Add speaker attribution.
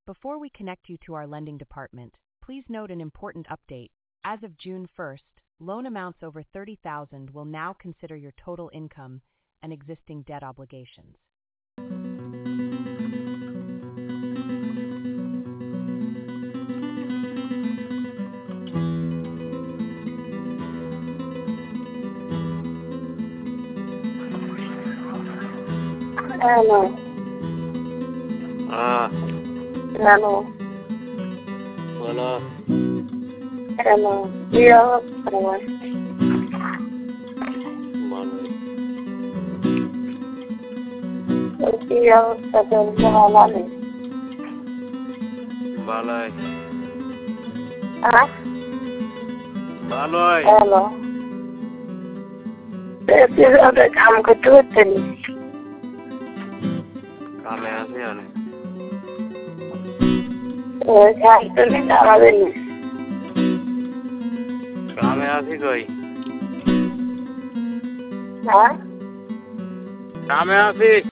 Speaker 1: Before we connect you to our lending department, please note an important update. As of June 1st, loan amounts over $30,000 will now consider your total income and existing debt obligations.
Speaker 2: Hello. Hello.
Speaker 3: Hello.
Speaker 2: Hello. Yeah, hello.
Speaker 3: Malay.
Speaker 2: Yeah, hello.
Speaker 3: Malay.
Speaker 2: Ah,
Speaker 3: Malay.
Speaker 2: hello. This is other काम को तो चली.
Speaker 3: Kame aasi ane.
Speaker 2: क्या तो नहीं डाला देने.
Speaker 3: Kame aasi koi.
Speaker 2: हाँ.
Speaker 3: Kame aasi.